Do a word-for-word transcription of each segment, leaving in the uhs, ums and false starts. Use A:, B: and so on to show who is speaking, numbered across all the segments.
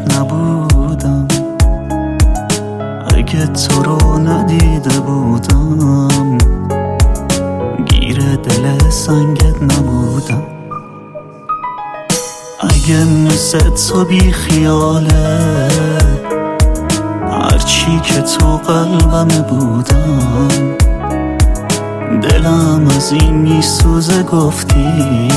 A: نبودم اگه تو رو ندیده بودم، گیر دل سنگت نبودم. اگه مثل تو بی خیاله هرچی که تو قلبم بودم، دلم از این میسوزه گفتی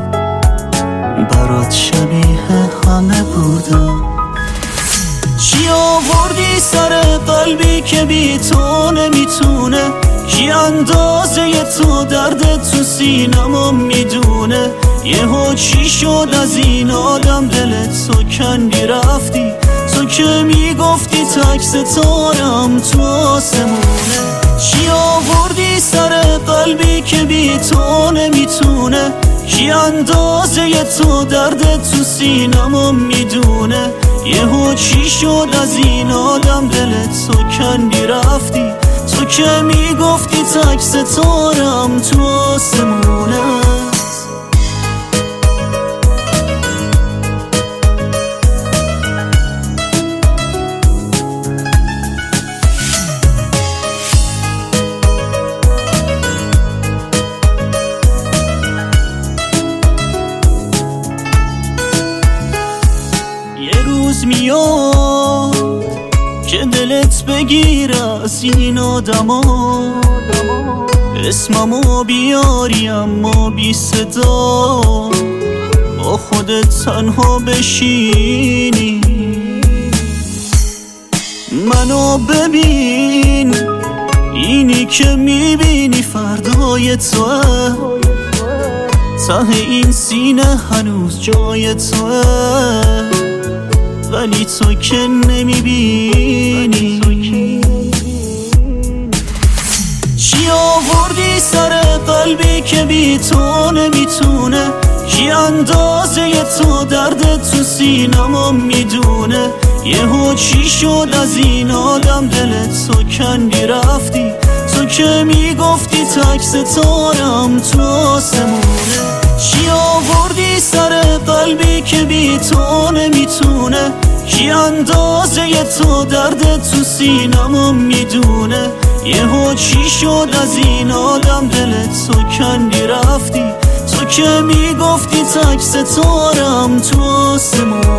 A: برات شبیه همه بودم. چی آوردی سر قلبی که بی تو نمیتونه؟ کی اندازه تو درد تو سینمو میدونه؟ یهو چی شد از این آدم دلت تو کندی رفتی؟ تو که میگفتی تک ستارم تو آسمونه. چی آوردی سر قلبی که بی تو نمیتونه؟ کی اندازه تو درد تو سینمو میدونه؟ یهو چی شد از این آدم دلت تو کندی رفتی؟ تو که میگفتی تک ستارم تو آسمونه. یه روز میاد که دلت بگیر از این آدما، اسممو بیاری اما بی صدا، با خودت تنها بشینی. منو ببین، اینی که میبینی فردای توه، ته این سینه هنوز جای توه، ولی تو که نمیبینی. چی آوردی سر قلبی که بی تو نمیتونه؟ کی اندازه تو درد تو سینمو میدونه؟ یهو چی شد از این آدم دلت تو کندی رفتی؟ تو که میگفتی تک ستارم تو آسمونه. چی آوردی سر قلبی که بی تو نمیتونه؟ کی اندازه تو درد تو سینمو میدونه؟ یهو چی شد از این آدم دلت تو کندی رفتی؟ تو که میگفتی تک ستارم تو آسمون.